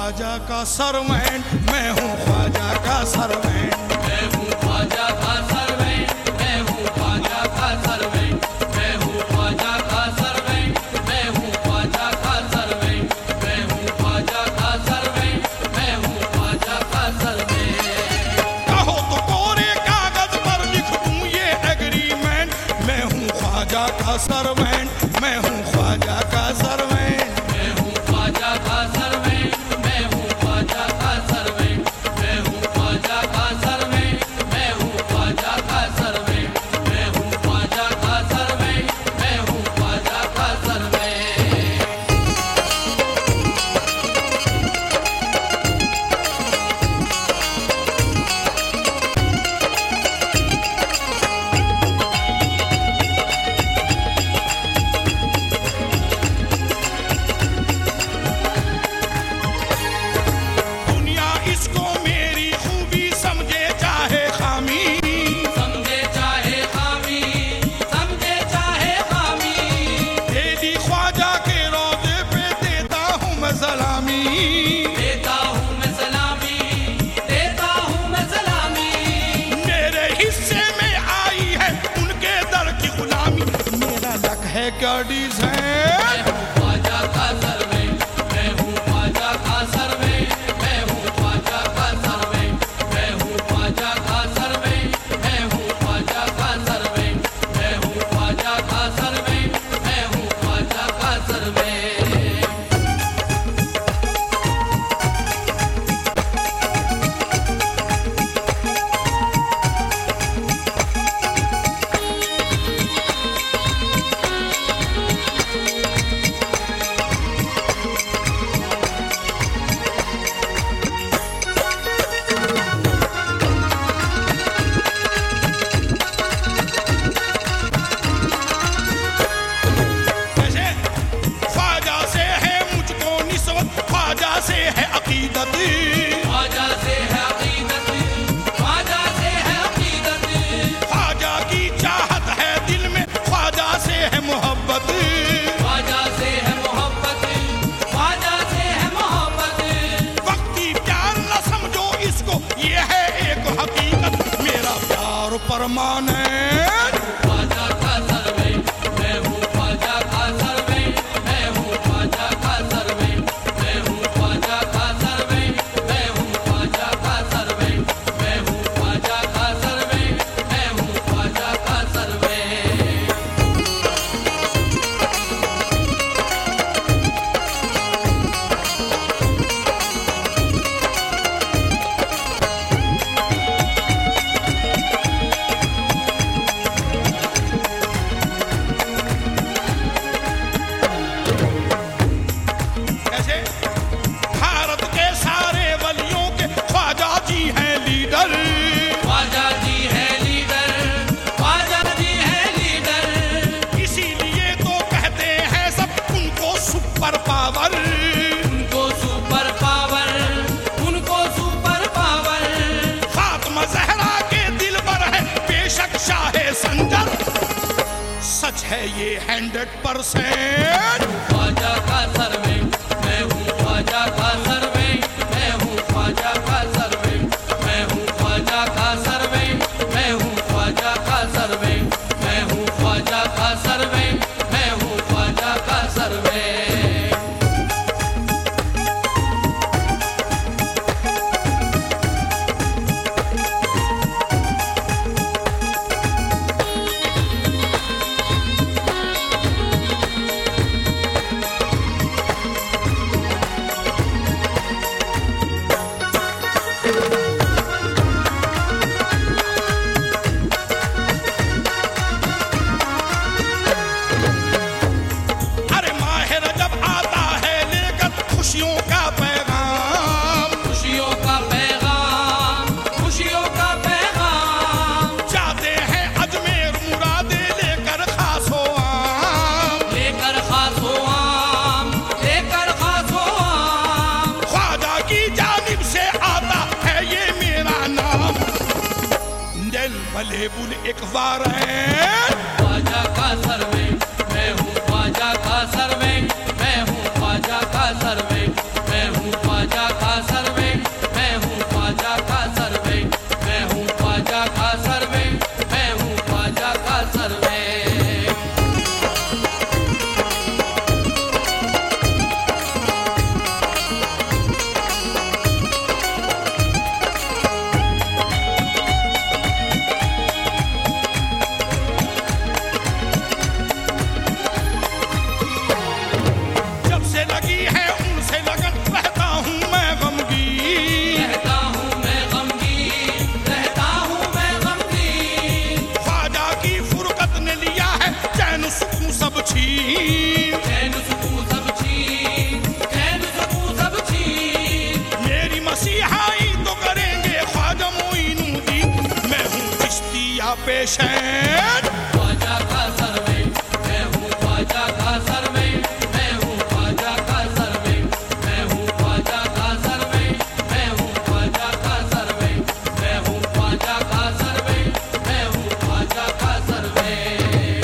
ख्वाजा का सर्वेंट, मैं हूँ ख्वाजा का सर्वेंट, मैं हूँ ख्वाजा का सर्वेंट, मैं हूँ ख्वाजा का सर्वेंट, मैं हूँ ख्वाजा का सर्वेंट, मैं हूँ ख्वाजा का सर्वेंट, मैं हूँ ख्वाजा का सर्वेंट, मैं हूँ ख्वाजा का सर्वेंट। कहो तो कोरे कागज पर लिख दूं ये एग्रीमेंट, मैं हूँ ख्वाजा का सर्वेंट, मैं हूँ ख्वाजा का सर्वेंट, मैं हूँ ख्वाजा का सर्वेंट, मैं हूँ ख्वाजा का सर्वेंट, मैं हूँ ख्वाजा का सर्वेंट, मैं हूँ ख्वाजा का सर्वेंट, मैं हूँ ख्वाजा का सर्वेंट, मैं हूँ ख्वाजा का सर्वेंट। दुनिया इसको मेरी खूबी समझे चाहे खामी, समझे चाहे खामी, समझे चाहे खामी, तेरी ख्वाजा के रोज़े पे देता हूँ मैं सलामी, देता हूँ मैं सलामी, देता हूँ मैं सलामी। मेरे हिस्से में आई है उनके दर की गुलामी, मेरा लक है क्या डिज़ाइन, मैं हूँ ख्वाजा का सर्वेंट, मैं हूँ ख्वाजा का सर्वेंट, मैं हूँ ख्वाजा का सर्वेंट, मैं हूँ ख्वाजा का सर्वेंट, मैं हूँ ख्वाजा का सर्वेंट, मैं हूँ ख्वाजा का सर्वेंट, मैं हूँ ख्वाजा का सर्वेंट। जैसे ख्वाजा से है मुझको निस्बत, ख्वाजा से है अकीदत, ख्वाजा से है अकीदत, ख्वाजा से है अकीदत, ख्वाजा की चाहत है दिल में, ख्वाजा से है मोहब्बत, ख्वाजा से है मोहब्बत, ख्वाजा से है मोहब्बत। वक्ती प्यार न समझो इसको, ये है एक हकीकत, मेरा प्यार परमानेंट, ख्वाजा का सर्वेंट, मैं हूँ ख्वाजा का सर्वेंट, मैं हूँ ख्वाजा का सर्वेंट, मैं हूँ ख्वाजा का सर्वेंट, मैं हूँ ख्वाजा का सर्वेंट, मैं हूँ ख्वाजा का सर्वेंट, मैं हूँ ख्वाजा का सर्वेंट। कैसे भारत के सारे वलियों के ख्वाजा जी हैं लीडर, ख्वाजा जी है लीडर, ख्वाजा जी है लीडर, इसीलिए तो कहते हैं सब उनको सुपर पावर, उनको सुपर पावर, उनको सुपर पावर। फातिमा ज़हरा के दिल पर है बेशक शाहे संजर, सच है ये 100%। ख्वाजा का सर्वेंट, मैं हूँ ख्वाजा का सर्वेंट, मैं हूँ ख्वाजा का सर्वेंट, मैं हूँ ख्वाजा का सर्वेंट, मैं हूँ ख्वाजा का सर्वेंट, मैं हूँ ख्वाजा का सर्वेंट, मैं हूँ ख्वाजा का सर्वेंट। अरे माह रजब आता है लेकर खुशियों का पैगाम, खुशियों का पैगाम, खुशियों का पैगाम, जाते हैं अजमेर मुरादे लेकर खासो आम, लेकर खासो आम, लेकर खासो आम। ख्वाजा की जानिब से आता है ये मेरा नाम, दिल भले बुल एक बार है, ख्वाजा का सर्वेंट, मैं हूँ ख्वाजा का सर्वेंट, मैं हूँ ख्वाजा का सर्वेंट, मैं हूँ ख्वाजा का पेशेंट। ख्वाजा का सर्वेंट, मैं हूँ ख्वाजा का सर्वेंट, मैं हूँ ख्वाजा का सर्वेंट, मैं हूँ ख्वाजा का सर्वेंट, मैं हूँ ख्वाजा का सर्वेंट, मैं हूँ ख्वाजा का सर्वेंट, मैं हूँ ख्वाजा का सर्वेंट।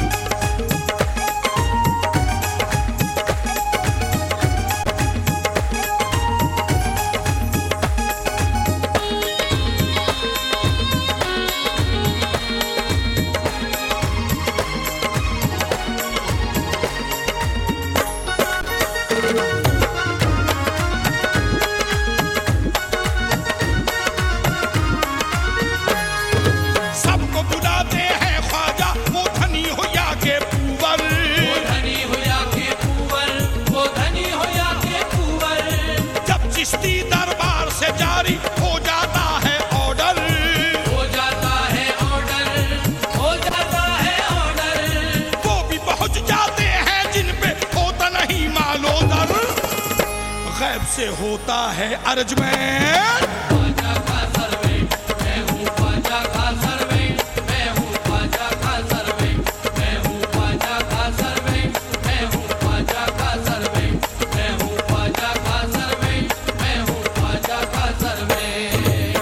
सबको बुलाते हैं ख्वाजा, वो धनी हो या के कुंवर। वो धनी हो या के कुंवर, वो धनी हो या के कुंवर, जब चिश्ती दरबार से जारी हो जाता है ऑर्डर, हो जाता है ऑर्डर, हो जाता है ऑर्डर। वो भी पहुंच जाते हैं जिन पे होता नहीं मालो दर। गैब से होता है अर्जमेंट। ख्वाजा का सर्वेंट, मैं हूँ ख्वाजा का सर्वेंट, मैं हूँ ख्वाजा का सर्वेंट, मैं हूँ ख्वाजा का सर्वेंट, मैं हूँ ख्वाजा का सर्वेंट, मैं हूँ ख्वाजा का सर्वेंट, मैं हूँ ख्वाजा का सर्वेंट।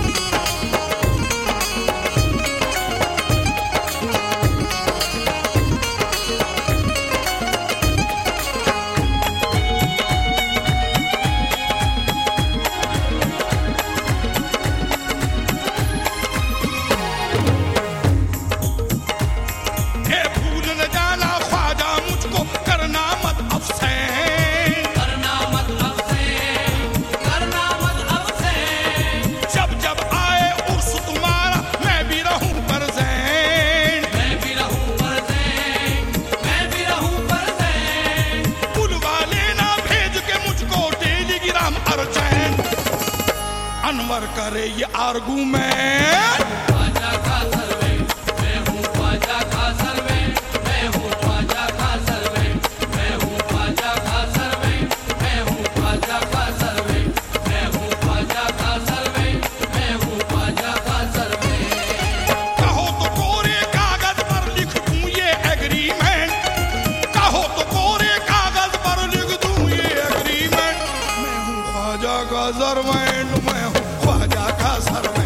हे भूल न जाना ख्वाजा मुझको करना मत अफसैन। करना मत अफसेन, करना मत अफसेन, जब जब आए उर्स तुम्हारा मैं भी रहूं परज़ैन। मैं भी रहूं परज़ैन, मैं भी रहूं परज़ैन। बुलवा लेना भेज के मुझको टेलीग्राम अर्जेंट। अनवर करे ये आर्गूमेंट। ख्वाजा का सर्वेंट, मैं हूँ ख्वाजा का सर्वेंट, मैं हूँ ख्वाजा का सर्वेंट, मैं हूँ ख्वाजा का सर्वेंट, मैं हूँ ख्वाजा का सर्वेंट, मैं हूँ ख्वाजा का सर्वेंट, मैं हूँ ख्वाजा का सर्वेंट। कहो तो कोरे कागज पर लिख दूं ये एग्रीमेंट। कहो तो कोरे कागज पर लिख दूं ये एग्रीमेंट। मैं हूँ ख्वाजा का सर्वेंट, मैं हूँ ख्वाजा का सर्वेंट।